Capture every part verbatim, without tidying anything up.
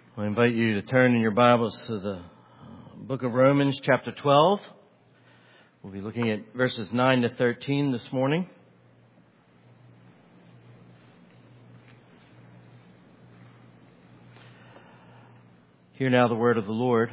I invite you to turn in your Bibles to the book of Romans, chapter twelve. We'll be looking at verses nine to thirteen this morning. Hear now the word of the Lord.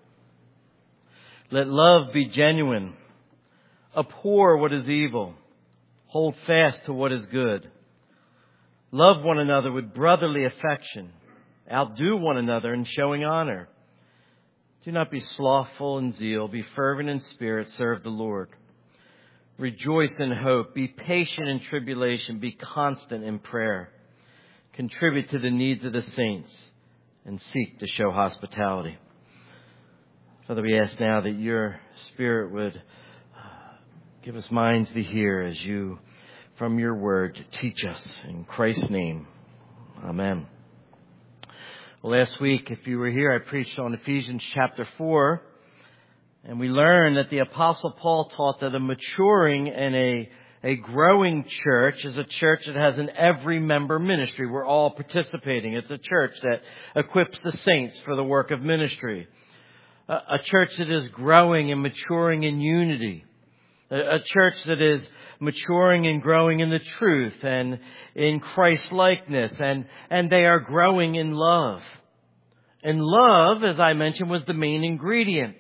Let love be genuine. Abhor what is evil. Hold fast to what is good. Love one another with brotherly affection. Outdo one another in showing honor. Do not be slothful in zeal. Be fervent in spirit. Serve the Lord. Rejoice in hope. Be patient in tribulation. Be constant in prayer. Contribute to the needs of the saints and seek to show hospitality. Father, we ask now that your Spirit would give us minds to hear as you, from your word, teach us. In Christ's name, amen. Well, last week, if you were here, I preached on Ephesians chapter four, and we learned that the Apostle Paul taught that a maturing and a, a growing church is a church that has an every member ministry. We're all participating. It's a church that equips the saints for the work of ministry. A, a church that is growing and maturing in unity. A, a church that is maturing and growing in the truth and in Christ-likeness, and, and they are growing in love. And love, as I mentioned, was the main ingredient.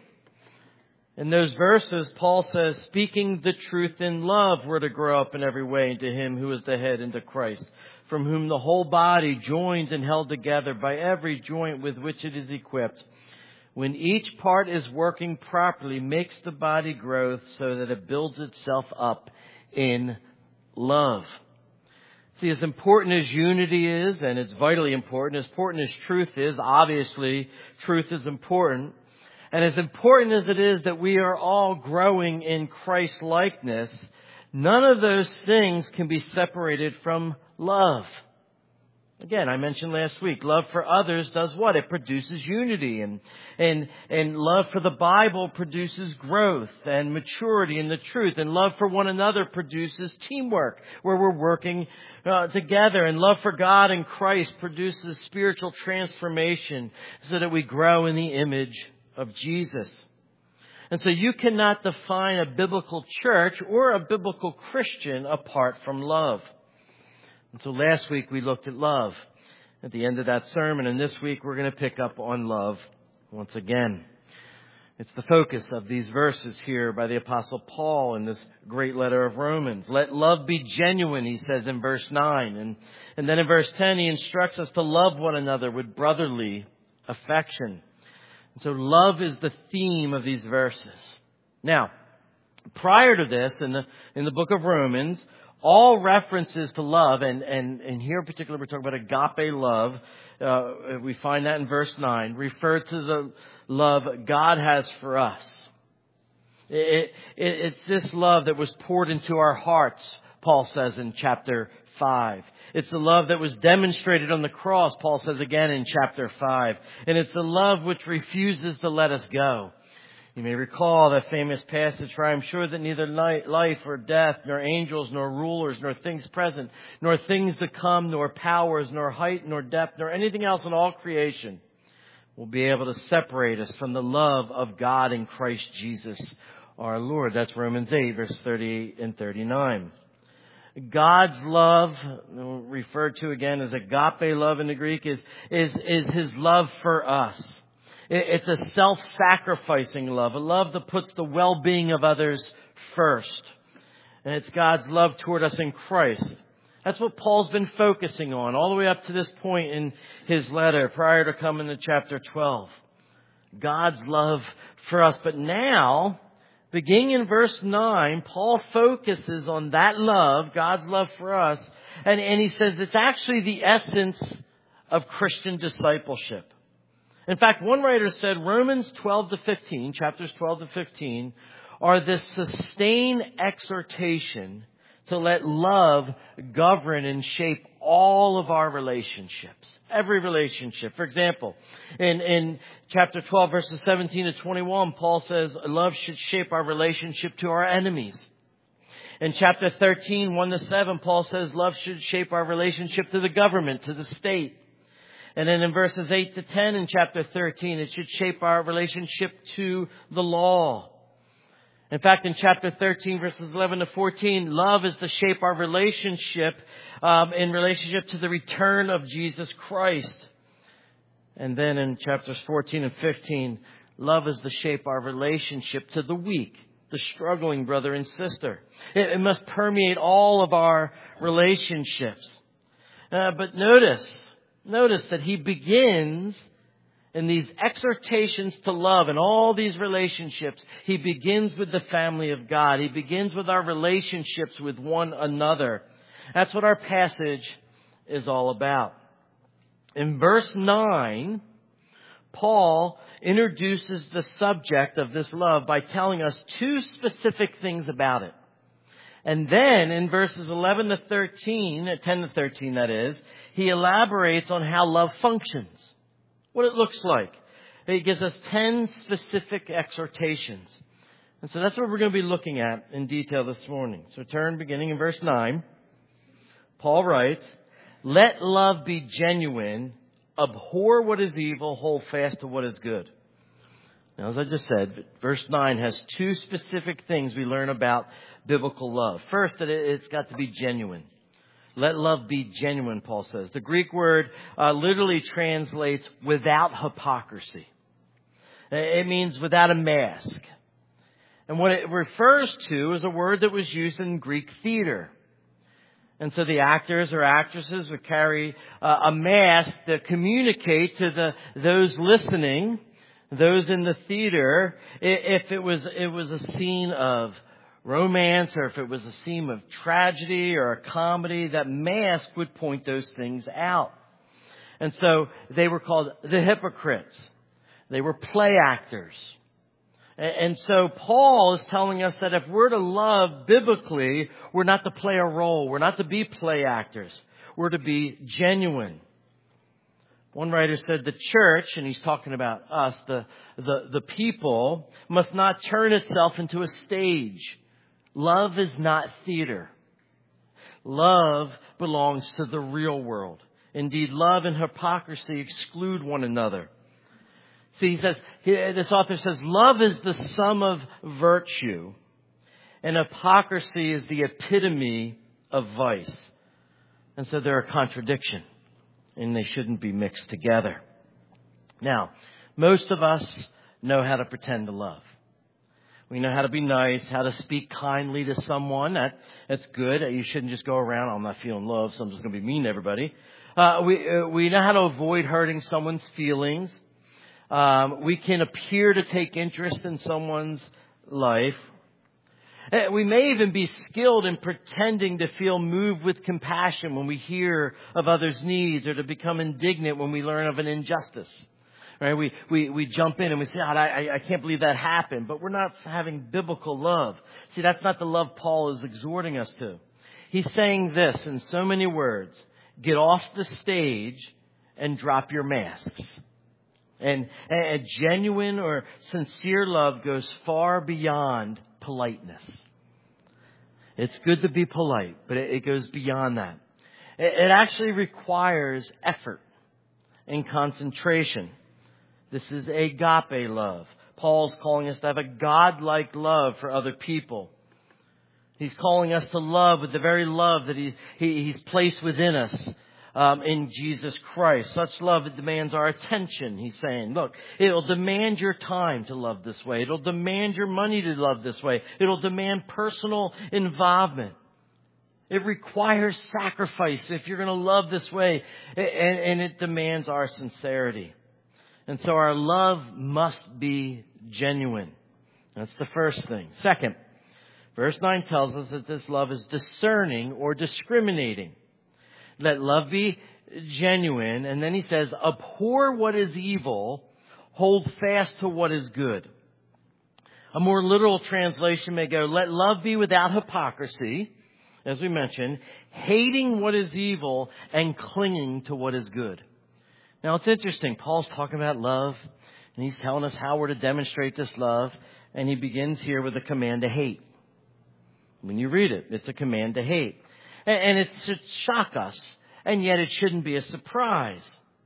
In those verses, Paul says, speaking the truth in love, we're to grow up in every way into Him who is the head, into Christ, from whom the whole body, joined and held together by every joint with which it is equipped, when each part is working properly, makes the body grow so that it builds itself up in love. See, as important as unity is, and it's vitally important, as important as truth is, obviously truth is important. And as important as it is that we are all growing in Christ-likeness, none of those things can be separated from love. Again, I mentioned last week, love for others does what? It produces unity. And, and, and love for the Bible produces growth and maturity in the truth. And love for one another produces teamwork, where we're working uh, together. And love for God and Christ produces spiritual transformation so that we grow in the image of Jesus. And so you cannot define a biblical church or a biblical Christian apart from love. And so last week we looked at love at the end of that sermon, and this week we're going to pick up on love once again. It's the focus of these verses here by the Apostle Paul in this great letter of Romans. Let love be genuine, he says in verse nine. And, and then in verse ten he instructs us to love one another with brotherly affection. And so love is the theme of these verses. Now, prior to this, in the, in the book of Romans, all references to love, and, and, and here in particular we're talking about agape love, uh, we find that in verse nine, refer to the love God has for us. It, it, it's this love that was poured into our hearts, Paul says in chapter five. It's the love that was demonstrated on the cross, Paul says again in chapter five. And it's the love which refuses to let us go. You may recall that famous passage, for I am sure that neither life or death, nor angels, nor rulers, nor things present, nor things to come, nor powers, nor height, nor depth, nor anything else in all creation will be able to separate us from the love of God in Christ Jesus our Lord. That's Romans eight, verse thirty-eight and thirty-nine. God's love, referred to again as agape love in the Greek, is, is, is His love for us. It's a self-sacrificing love, a love that puts the well-being of others first. And it's God's love toward us in Christ. That's what Paul's been focusing on all the way up to this point in his letter prior to coming to chapter twelve. God's love for us. But now, beginning in verse nine, Paul focuses on that love, God's love for us. And, and he says it's actually the essence of Christian discipleship. In fact, one writer said Romans twelve to fifteen, chapters twelve to fifteen, are this sustained exhortation to let love govern and shape all of our relationships. Every relationship. For example, in, in chapter twelve, verses seventeen to twenty-one, Paul says love should shape our relationship to our enemies. In chapter thirteen, one to seven, Paul says love should shape our relationship to the government, to the state. And then in verses eight to ten in chapter thirteen, it should shape our relationship to the law. In fact, in chapter thirteen, verses eleven to fourteen, love is to shape our relationship um, in relationship to the return of Jesus Christ. And then in chapters fourteen and fifteen, love is to shape our relationship to the weak, the struggling brother and sister. It, it must permeate all of our relationships. Uh, but notice, notice that he begins in these exhortations to love and all these relationships. He begins with the family of God. He begins with our relationships with one another. That's what our passage is all about. In verse nine, Paul introduces the subject of this love by telling us two specific things about it. And then in verses eleven to thirteen, ten to thirteen that is, he elaborates on how love functions, what it looks like. He gives us ten specific exhortations. And so that's what we're going to be looking at in detail this morning. So turn beginning in verse nine. Paul writes, "Let love be genuine, abhor what is evil, hold fast to what is good." Now, as I just said, verse nine has two specific things we learn about biblical love. First, that it's got to be genuine. Let love be genuine, Paul says. The Greek word uh, literally translates without hypocrisy. It means without a mask. And what it refers to is a word that was used in Greek theater. And so the actors or actresses would carry uh, a mask to communicate to the those listening, those in the theater, if it was it was a scene of romance or if it was a scene of tragedy or a comedy, that mask would point those things out. And so they were called the hypocrites. They were play actors. And so Paul is telling us that if we're to love biblically, we're not to play a role. We're not to be play actors. We're to be genuine. One writer said the church, and he's talking about us, the, the, the people, must not turn itself into a stage. Love is not theater. Love belongs to the real world. Indeed, love and hypocrisy exclude one another. See, he says, this author says, love is the sum of virtue, and hypocrisy is the epitome of vice. And so they're a contradiction, and they shouldn't be mixed together. Now, most of us know how to pretend to love. We know how to be nice, how to speak kindly to someone. That, that's good. You shouldn't just go around, I'm not feeling love, so I'm just going to be mean to everybody. Uh, we, uh, we know how to avoid hurting someone's feelings. Um, we can appear to take interest in someone's life. We may even be skilled in pretending to feel moved with compassion when we hear of others' needs, or to become indignant when we learn of an injustice. Right? We, we, we jump in and we say, oh, I, I can't believe that happened. But we're not having biblical love. See, that's not the love Paul is exhorting us to. He's saying this in so many words: get off the stage and drop your masks. And a genuine or sincere love goes far beyond politeness. It's good to be polite, but it goes beyond that. It actually requires effort and concentration. This is agape love. Paul's calling us to have a God-like love for other people. He's calling us to love with the very love that he, he, He's placed within us. Um, in Jesus Christ. Such love, it demands our attention. He's saying, look, it'll demand your time to love this way. It'll demand your money to love this way. It'll demand personal involvement. It requires sacrifice if you're going to love this way. And, and it demands our sincerity. And so our love must be genuine. That's the first thing. Second, verse nine tells us that this love is discerning or discriminating. Let love be genuine. And then he says, abhor what is evil, hold fast to what is good. A more literal translation may go, let love be without hypocrisy, as we mentioned, hating what is evil and clinging to what is good. Now, it's interesting. Paul's talking about love, and he's telling us how we're to demonstrate this love. And he begins here with a command to hate. When you read it, it's a command to hate. And it should shock us, and yet it shouldn't be a surprise.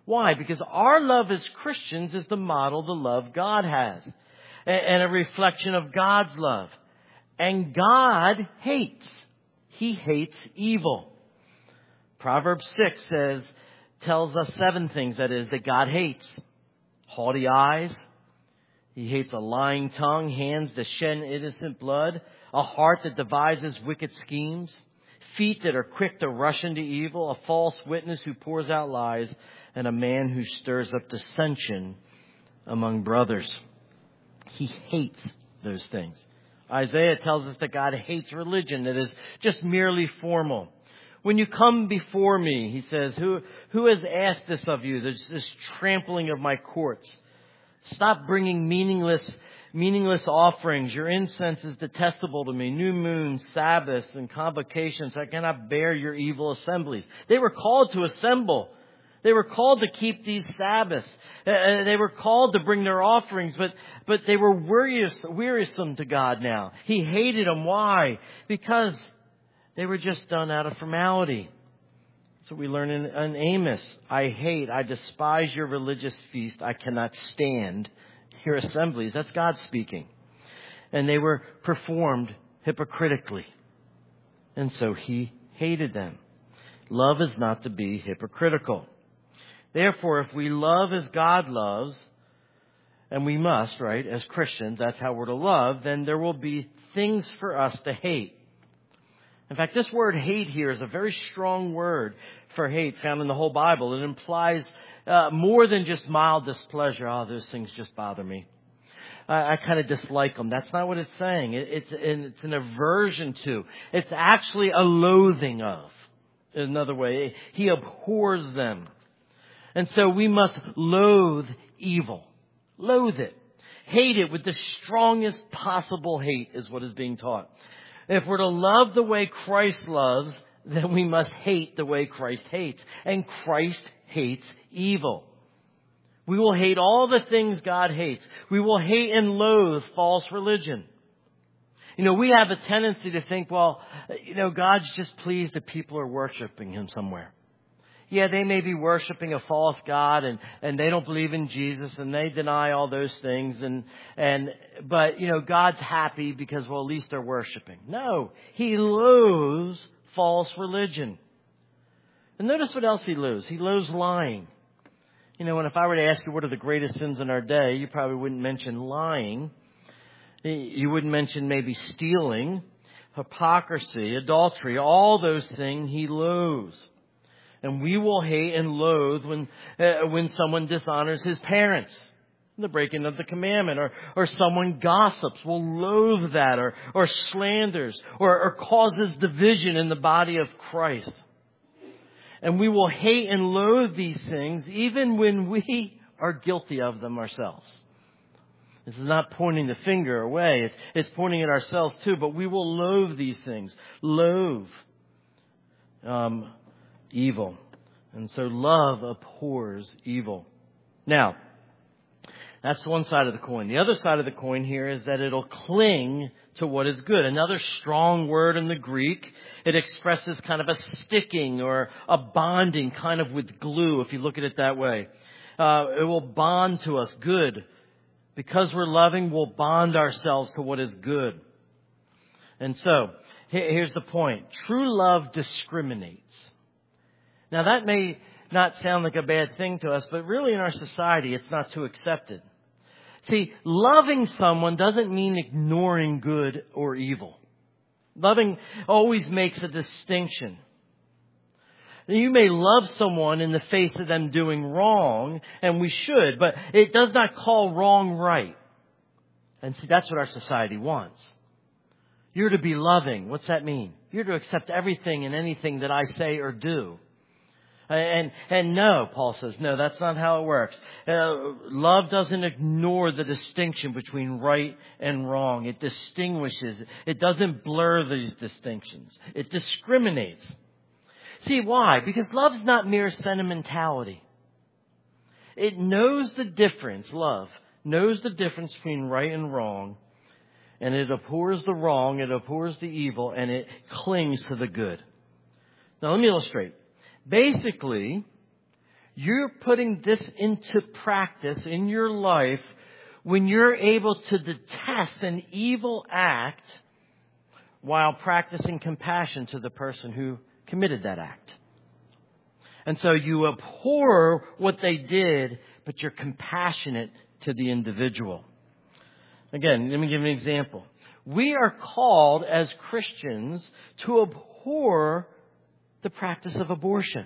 Why? Because our love as Christians is to model the love God has and a reflection of God's love. And God hates. He hates evil. Proverbs six says, tells us seven things, that is, that God hates. Haughty eyes. He hates a lying tongue, hands that shed innocent blood, a heart that devises wicked schemes, feet that are quick to rush into evil, a false witness who pours out lies, and a man who stirs up dissension among brothers. He hates those things. Isaiah tells us that God hates religion that is just merely formal. When you come before me, he says, who, who has asked this of you? There's this trampling of my courts. Stop bringing meaningless, meaningless offerings. Your incense is detestable to me. New moons, Sabbaths, and convocations. I cannot bear your evil assemblies. They were called to assemble. They were called to keep these Sabbaths. Uh, they were called to bring their offerings, but, but they were wearisome, wearisome to God now. He hated them. Why? Because they were just done out of formality. That's what we learn in, in Amos. I hate, I despise your religious feast. I cannot stand your assemblies. That's God speaking. And they were performed hypocritically. And so he hated them. Love is not to be hypocritical. Therefore, if we love as God loves, and we must, right, as Christians, that's how we're to love, then there will be things for us to hate. In fact, this word hate here is a very strong word for hate found in the whole Bible. It implies uh, more than just mild displeasure. Oh, those things just bother me. I, I kind of dislike them. That's not what it's saying. It, it's, it's an aversion to. It's actually a loathing of. Another way, he abhors them. And so we must loathe evil. Loathe it. Hate it with the strongest possible hate is what is being taught. If we're to love the way Christ loves, then we must hate the way Christ hates. And Christ hates evil. We will hate all the things God hates. We will hate and loathe false religion. You know, we have a tendency to think, well, you know, God's just pleased that people are worshiping him somewhere. Yeah, they may be worshiping a false god and, and they don't believe in Jesus and they deny all those things. And, and, but, you know, God's happy because, well, at least they're worshiping. No, he loathes false religion. And notice what else he loathes. He loathes lying. You know, and if I were to ask you what are the greatest sins in our day, you probably wouldn't mention lying. You wouldn't mention maybe stealing, hypocrisy, adultery, all those things he loathes. And we will hate and loathe when uh, when someone dishonors his parents, the breaking of the commandment, or or someone gossips. We'll loathe that, or or slanders, or, or causes division in the body of Christ. And we will hate and loathe these things even when we are guilty of them ourselves. This is not pointing the finger away. It's, it's pointing at ourselves too. But we will loathe these things. Loathe um, evil. And so love abhors evil. Now, that's one side of the coin. The other side of the coin here is that it'll cling to what is good. Another strong word in the Greek. It expresses kind of a sticking or a bonding, kind of with glue, if you look at it that way. Uh, it will bond to us good. Because we're loving, we'll bond ourselves to what is good. And so, here's the point. True love discriminates. Now, that may not sound like a bad thing to us, but really in our society, it's not too accepted. See, loving someone doesn't mean ignoring good or evil. Loving always makes a distinction. You may love someone in the face of them doing wrong, and we should, but it does not call wrong right. And see, that's what our society wants. You're to be loving. What's that mean? You're to accept everything and anything that I say or do. And, and no, Paul says, no, that's not how it works. Uh, love doesn't ignore the distinction between right and wrong. It distinguishes. It doesn't blur these distinctions. It discriminates. See, why? Because love's not mere sentimentality. It knows the difference, love, knows the difference between right and wrong, and it abhors the wrong, it abhors the evil, and it clings to the good. Now, let me illustrate. Basically, You're putting this into practice in your life when you're able to detest an evil act while practicing compassion to the person who committed that act. And so you abhor what they did, but you're compassionate to the individual. Again, let me give an example. We are called as Christians to abhor the practice of abortion.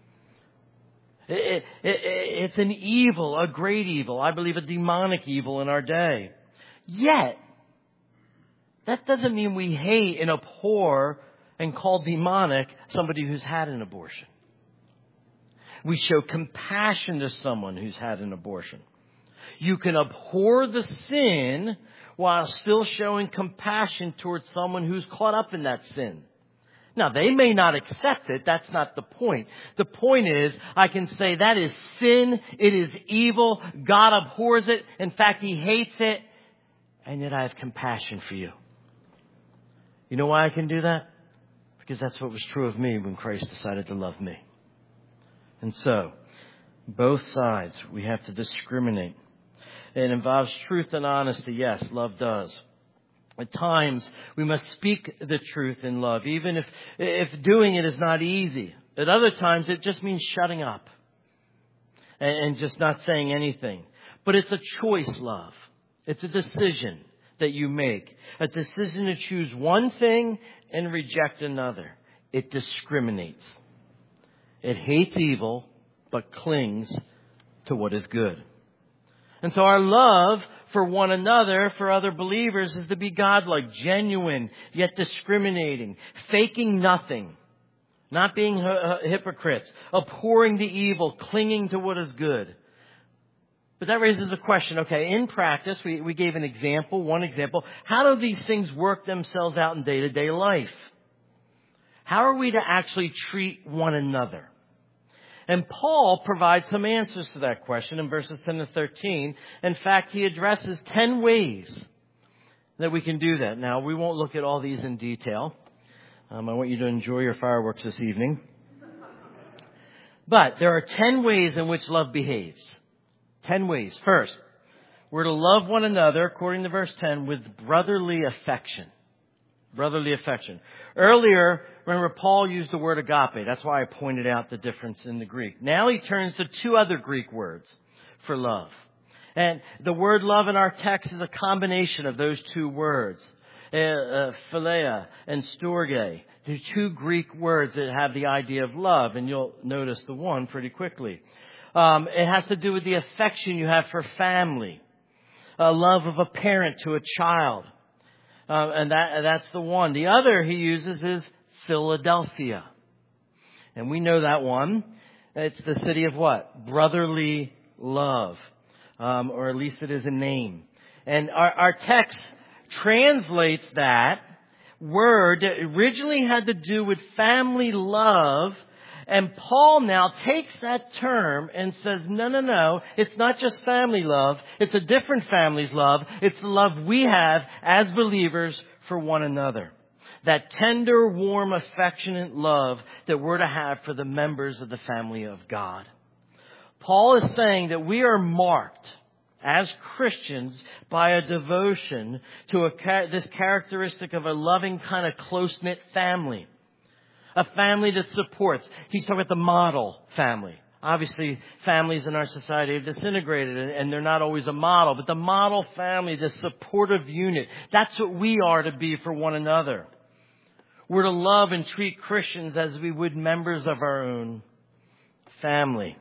It, it, it, it's an evil, a great evil. I believe a demonic evil in our day. Yet, that doesn't mean we hate and abhor and call demonic somebody who's had an abortion. We show compassion to someone who's had an abortion. You can abhor the sin while still showing compassion towards someone who's caught up in that sin. Now, they may not accept it. That's not the point. The point is, I can say that is sin. It is evil. God abhors it. In fact, He hates it. And yet I have compassion for you. You know why I can do that? Because that's what was true of me when Christ decided to love me. And so, both sides, we have to discriminate. It involves truth and honesty. Yes, love does. At times, we must speak the truth in love, even if, if doing it is not easy. At other times, it just means shutting up and, and just not saying anything. But it's a choice, love. It's a decision that you make. A decision to choose one thing and reject another. It discriminates. It hates evil, but clings to what is good. And so our love for one another, for other believers, is to be godlike, genuine, yet discriminating, faking nothing, not being hypocrites, abhorring the evil, clinging to what is good. But that raises a question. Okay, in practice, we, we gave an example, one example. How do these things work themselves out in day-to-day life? How are we to actually treat one another? And Paul provides some answers to that question in verses ten to thirteen. In fact, he addresses ten ways that we can do that. Now, we won't look at all these in detail. Um, I want you to enjoy your fireworks this evening. But there are ten ways in which love behaves. Ten ways. First, we're to love one another, according to verse ten, with brotherly affection. Brotherly affection. Earlier, remember, Paul used the word agape. That's why I pointed out the difference in the Greek. Now he turns to two other Greek words for love. And the word love in our text is a combination of those two words. Uh, uh, philia and storge. They're two Greek words that have the idea of love. And you'll notice the one pretty quickly. Um, it has to do with the affection you have for family. A love of a parent to a child. Uh, and that that's the one. The other he uses is Philadelphia. And we know that one. It's the city of what? Brotherly love. Um, or at least it is a name. And our, our text translates that word that originally had to do with family love. And Paul now takes that term and says, no, no, no, it's not just family love. It's a different family's love. It's the love we have as believers for one another. That tender, warm, affectionate love that we're to have for the members of the family of God. Paul is saying that we are marked as Christians by a devotion to a, this characteristic of a loving kind of close-knit family. A family that supports. He's talking about the model family. Obviously, families in our society have disintegrated and they're not always a model. But the model family, the supportive unit, that's what we are to be for one another. We're to love and treat Christians as we would members of our own family.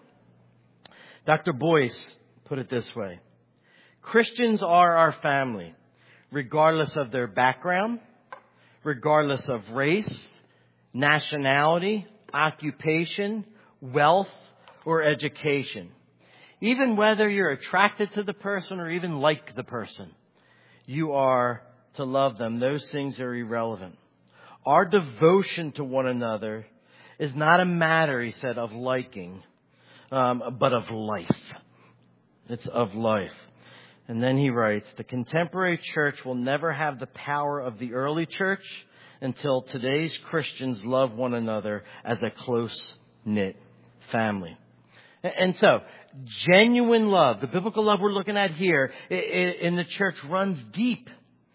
Doctor Boyce put it this way. Christians are our family, regardless of their background, regardless of race, nationality, occupation, wealth, or education. Even whether you're attracted to the person or even like the person, you are to love them. Those things are irrelevant. Our devotion to one another is not a matter, he said, of liking, um, but of life. It's of life. And then he writes, the contemporary church will never have the power of the early church until today's Christians love one another as a close-knit family. And so, genuine love, the biblical love we're looking at here in the church runs deep.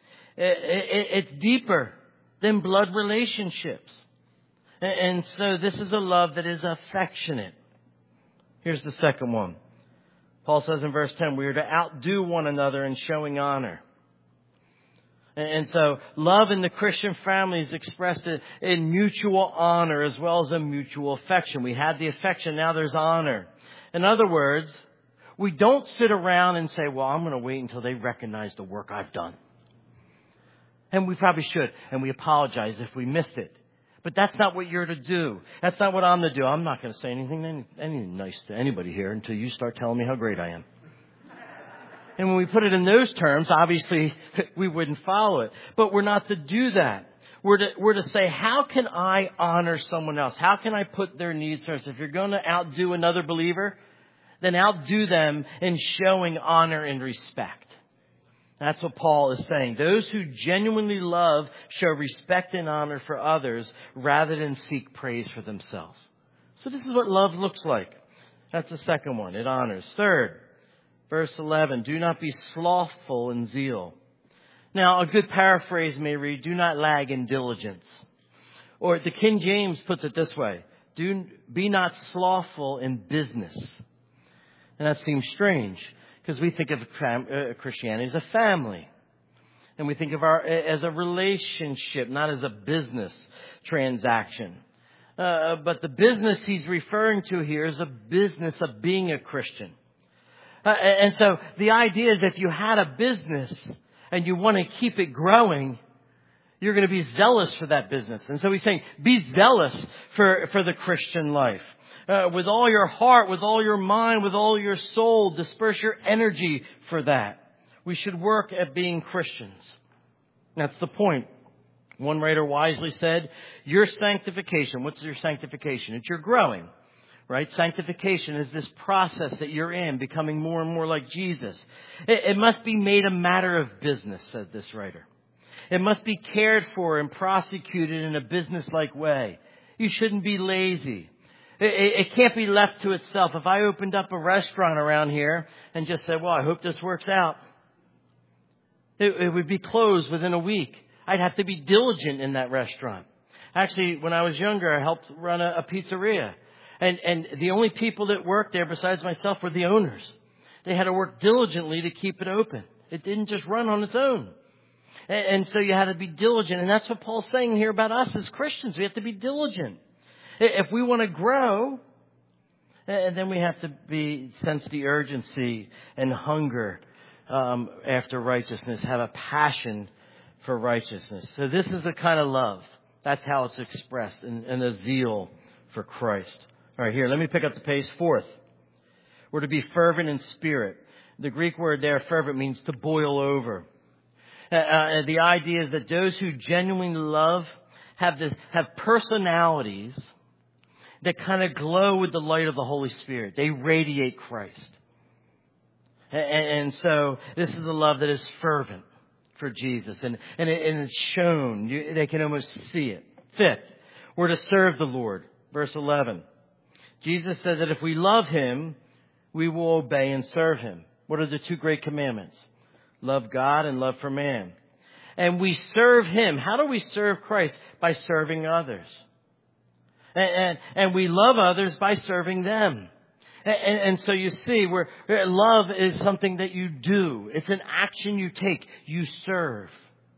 It's deeper than blood relationships. And so this is a love that is affectionate. Here's the second one. Paul says in verse ten, we are to outdo one another in showing honor. And so love in the Christian family is expressed in mutual honor as well as in mutual affection. We had the affection, now there's honor. In other words, we don't sit around and say, well, I'm going to wait until they recognize the work I've done. And we probably should. And we apologize if we missed it. But that's not what you're to do. That's not what I'm to do. I'm not going to say anything, any, anything nice to anybody here until you start telling me how great I am. And when we put it in those terms, obviously we wouldn't follow it. But we're not to do that. We're to, we're to say, how can I honor someone else? How can I put their needs first? If you're going to outdo another believer, then outdo them in showing honor and respect. That's what Paul is saying. Those who genuinely love show respect and honor for others rather than seek praise for themselves. So this is what love looks like. That's the second one. It honors. Third, verse eleven, do not be slothful in zeal. Now, a good paraphrase may read, do not lag in diligence. Or the King James puts it this way, do be not slothful in business. And that seems strange. Because we think of Christianity as a family. And we think of our as a relationship, not as a business transaction. Uh, but the business he's referring to here is a business of being a Christian. Uh, and so the idea is if you had a business and you want to keep it growing, you're going to be zealous for that business. And so he's saying, be zealous for, for the Christian life. Uh, with all your heart, with all your mind, with all your soul, disperse your energy for that. We should work at being Christians. That's the point. One writer wisely said, your sanctification, what's your sanctification? It's your growing, right? Sanctification is this process that you're in, becoming more and more like Jesus. It, it must be made a matter of business, said this writer. It must be cared for and prosecuted in a business-like way. You shouldn't be lazy. It can't be left to itself. If I opened up a restaurant around here and just said, well, I hope this works out, it, it would be closed within a week. I'd have to be diligent in that restaurant. Actually, when I was younger, I helped run a, a pizzeria. And, and the only people that worked there besides myself were the owners. They had to work diligently to keep it open. It didn't just run on its own. And, and so you had to be diligent. And that's what Paul's saying here about us as Christians. We have to be diligent. If we want to grow, and then we have to be sense the urgency and hunger um, after righteousness, have a passion for righteousness. So this is the kind of love. That's how it's expressed in, in a zeal for Christ. All right, here, let me pick up the pace. Fourth, we're to be fervent in spirit. The Greek word there, fervent, means to boil over. Uh, uh, the idea is that those who genuinely love have this, have personalities that kind of glow with the light of the Holy Spirit. They radiate Christ. And, and so this is the love that is fervent for Jesus. And, and, it, and it's shown. You, they can almost see it. Fifth, we're to serve the Lord. Verse eleven. Jesus says that if we love Him, we will obey and serve Him. What are the two great commandments? Love God and love for man. And we serve Him. How do we serve Christ? By serving others. And, and, and we love others by serving them. And, and, and so you see, where love is something that you do. It's an action you take. You serve.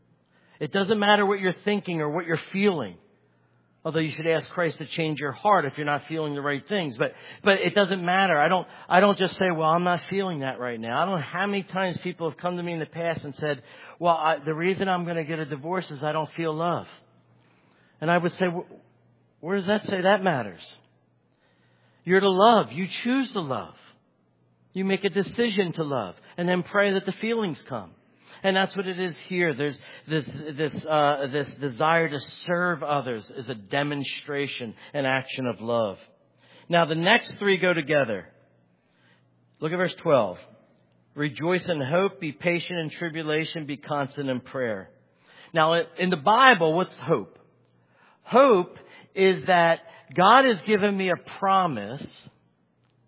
It doesn't matter what you're thinking or what you're feeling. Although you should ask Christ to change your heart if you're not feeling the right things. But but it doesn't matter. I don't I don't just say, well, I'm not feeling that right now. I don't know how many times people have come to me in the past and said, well, I, the reason I'm going to get a divorce is I don't feel love. And I would say, where does that say that matters? You're to love. You choose to love. You make a decision to love. And then pray that the feelings come. And that's what it is here. There's this this uh, this desire to serve others is a demonstration and action of love. Now the next three go together. Look at verse twelve. Rejoice in hope, be patient in tribulation, be constant in prayer. Now in the Bible, what's hope? Hope is that God has given me a promise,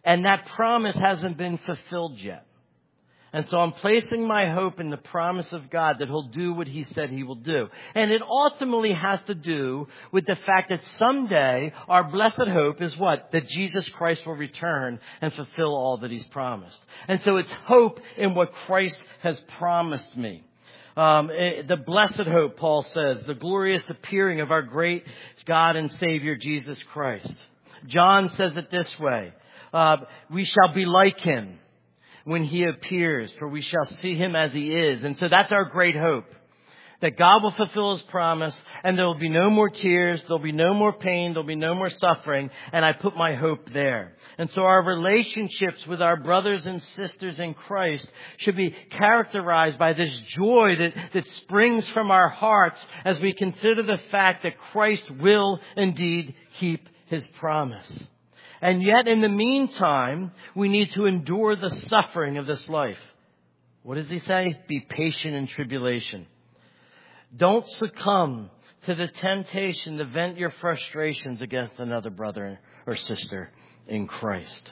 And that promise hasn't been fulfilled yet. And so I'm placing my hope in the promise of God that He'll do what He said He will do. And it ultimately has to do with the fact that someday our blessed hope is what? That Jesus Christ will return and fulfill all that He's promised. And so it's hope in what Christ has promised me. Um, the blessed hope, Paul says, the glorious appearing of our great God and Savior, Jesus Christ. John says it this way, uh, we shall be like Him when He appears, for we shall see Him as He is. And so that's our great hope, that God will fulfill His promise, and there will be no more tears, there will be no more pain, there will be no more suffering, and I put my hope there. And so our relationships with our brothers and sisters in Christ should be characterized by this joy that, that springs from our hearts as we consider the fact that Christ will indeed keep His promise. And yet, in the meantime, we need to endure the suffering of this life. What does He say? Be patient in tribulation. Don't succumb to the temptation to vent your frustrations against another brother or sister in Christ.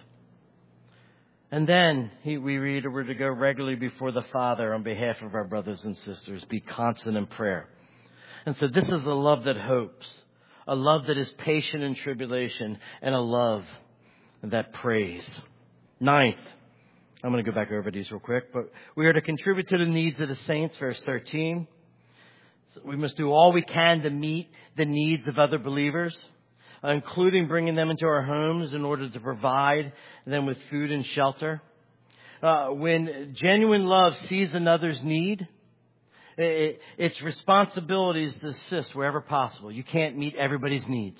And then he, we read we're to go regularly before the Father on behalf of our brothers and sisters. Be constant in prayer. And so this is a love that hopes. A love that is patient in tribulation, and a love that prays. Ninth, I'm going to go back over these real quick, but we are to contribute to the needs of the saints, verse thirteen. So we must do all we can to meet the needs of other believers, including bringing them into our homes in order to provide them with food and shelter. Uh, when genuine love sees another's need, it's responsibilities to assist wherever possible. You can't meet everybody's needs.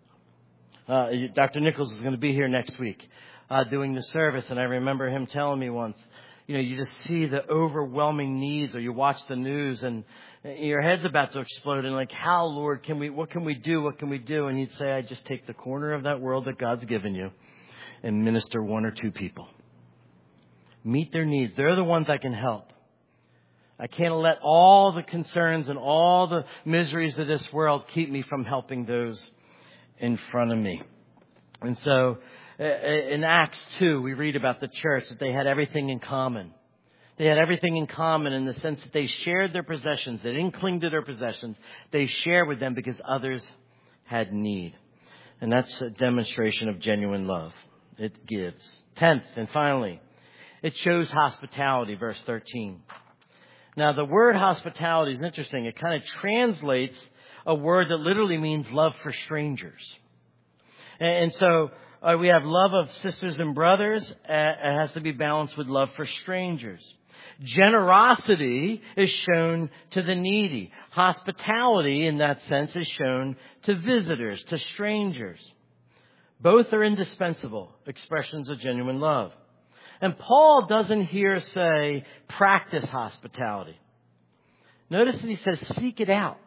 Uh, Doctor Nichols is going to be here next week uh, doing the service, and I remember him telling me once, you know, you just see the overwhelming needs, or you watch the news and your head's about to explode, and like, how, Lord, can we? What can we do? What can we do? And he'd say, I just take the corner of that world that God's given you and minister one or two people. Meet their needs. They're the ones I can help. I can't let all the concerns and all the miseries of this world keep me from helping those in front of me. And so in Acts two, we read about the church, that they had everything in common. They had everything in common in the sense that they shared their possessions. They didn't cling to their possessions. They shared with them because others had need. And that's a demonstration of genuine love. It gives. Tenth, and finally, it shows hospitality, verse thirteen. Now, the word hospitality is interesting. It kind of translates a word that literally means love for strangers. And so uh, we have love of sisters and brothers. Uh, it has to be balanced with love for strangers. Generosity is shown to the needy. Hospitality, in that sense, is shown to visitors, to strangers. Both are indispensable expressions of genuine love. And Paul doesn't here say, practice hospitality. Notice that he says, seek it out.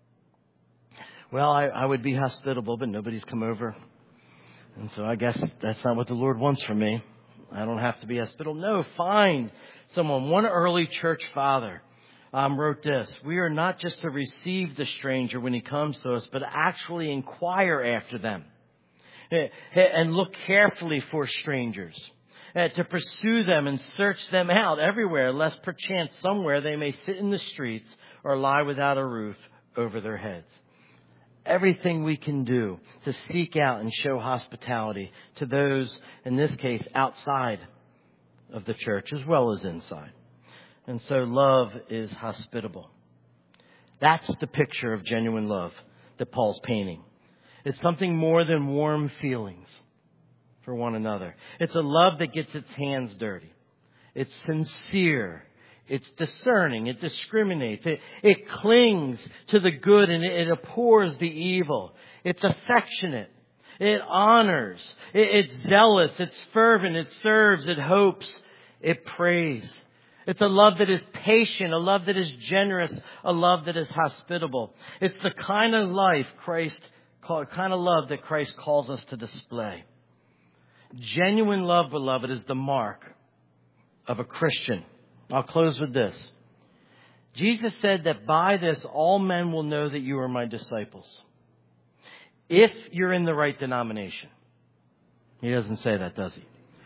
Well, I, I would be hospitable, but nobody's come over. And so I guess that's not what the Lord wants from me. I don't have to be hospitable. No, find someone. One early church father um, wrote this. We are not just to receive the stranger when he comes to us, but actually inquire after them and look carefully for strangers. Uh, to pursue them and search them out everywhere, lest perchance somewhere they may sit in the streets or lie without a roof over their heads. Everything we can do to seek out and show hospitality to those, in this case, outside of the church as well as inside. And so love is hospitable. That's the picture of genuine love that Paul's painting. It's something more than warm feelings for one another. It's a love that gets its hands dirty. It's sincere. It's discerning. It discriminates. It, it clings to the good and it, it abhors the evil. It's affectionate. It honors. It, it's zealous. It's fervent. It serves. It hopes. It prays. It's a love that is patient, a love that is generous, a love that is hospitable. It's the kind of life Christ, kind of love that Christ calls us to display. Genuine love, beloved, is the mark of a Christian. I'll close with this. Jesus said that by this all men will know that you are my disciples. If you're in the right denomination. He doesn't say that, does he?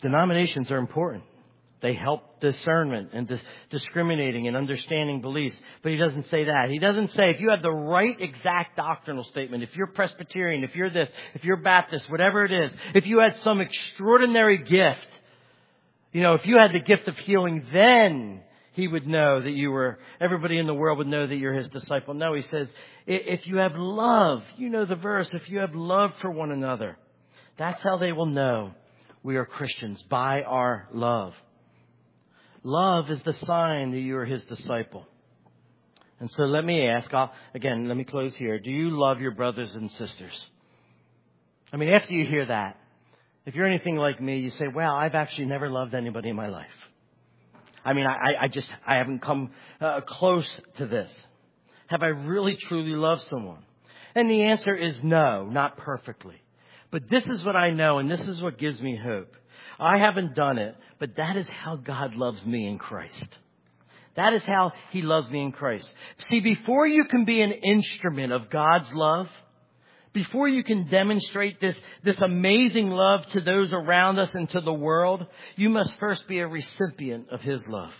Denominations are important. They help discernment and dis- discriminating and understanding beliefs. But he doesn't say that. He doesn't say if you have the right exact doctrinal statement, if you're Presbyterian, if you're this, if you're Baptist, whatever it is, if you had some extraordinary gift, you know, if you had the gift of healing, then he would know that you were, everybody in the world would know that you're his disciple. No, he says, if you have love, you know the verse, if you have love for one another, that's how they will know we are Christians, by our love. Love is the sign that you are his disciple. And so let me ask, I'll, again, let me close here. Do you love your brothers and sisters? I mean, after you hear that, if you're anything like me, you say, well, I've actually never loved anybody in my life. I mean, I, I just, I haven't come uh, close to this. Have I really, truly loved someone? And the answer is no, not perfectly. But this is what I know, and this is what gives me hope. I haven't done it, but that is how God loves me in Christ. That is how he loves me in Christ. See, before you can be an instrument of God's love, before you can demonstrate this, this amazing love to those around us and to the world, you must first be a recipient of his love.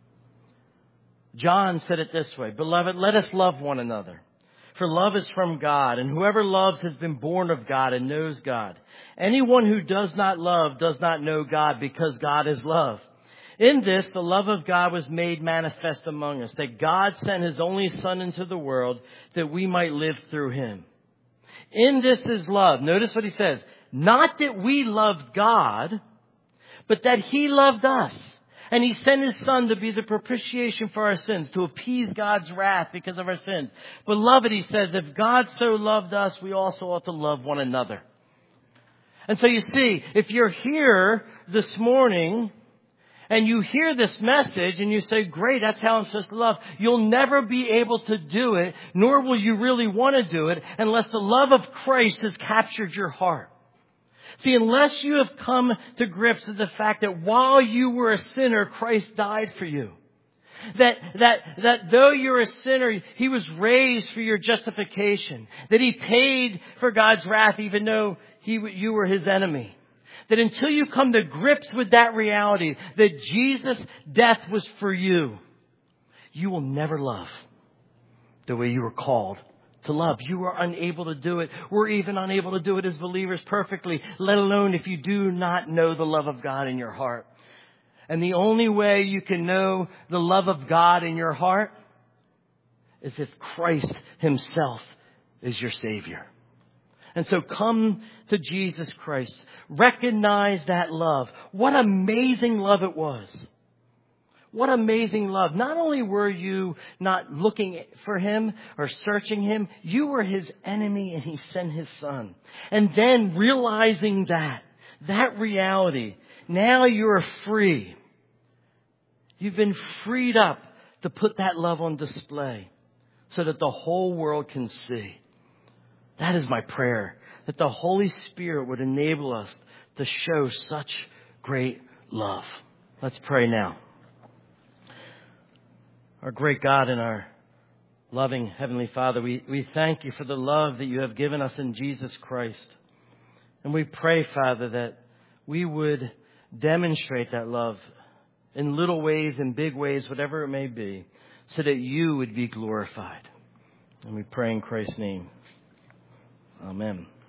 John said it this way, Beloved, let us love one another. For love is from God, and whoever loves has been born of God and knows God. Anyone who does not love does not know God, because God is love. In this, the love of God was made manifest among us, that God sent his only Son into the world that we might live through him. In this is love. Notice what he says. Not that we loved God, but that he loved us. And he sent his Son to be the propitiation for our sins, to appease God's wrath because of our sins. Beloved, he says, if God so loved us, we also ought to love one another. And so you see, if you're here this morning and you hear this message and you say, great, that's how I'm supposed to love, you'll never be able to do it, nor will you really want to do it unless the love of Christ has captured your heart. See, unless you have come to grips with the fact that while you were a sinner, Christ died for you. That, that, that though you're a sinner, he was raised for your justification. That he paid for God's wrath even though he, you were his enemy. That until you come to grips with that reality, that Jesus' death was for you, you will never love the way you were called to love. You are unable to do it. We're even unable to do it as believers perfectly, let alone if you do not know the love of God in your heart. And the only way you can know the love of God in your heart is if Christ himself is your Savior. And so come to Jesus Christ. Recognize that love. What amazing love it was. What amazing love. Not only were you not looking for him or searching him, you were his enemy and he sent his Son. And then realizing that, that reality, now you're free. You've been freed up to put that love on display so that the whole world can see. That is my prayer, that the Holy Spirit would enable us to show such great love. Let's pray now. Our great God and our loving Heavenly Father, we, we thank you for the love that you have given us in Jesus Christ. And we pray, Father, that we would demonstrate that love in little ways, in big ways, whatever it may be, so that you would be glorified. And we pray in Christ's name. Amen.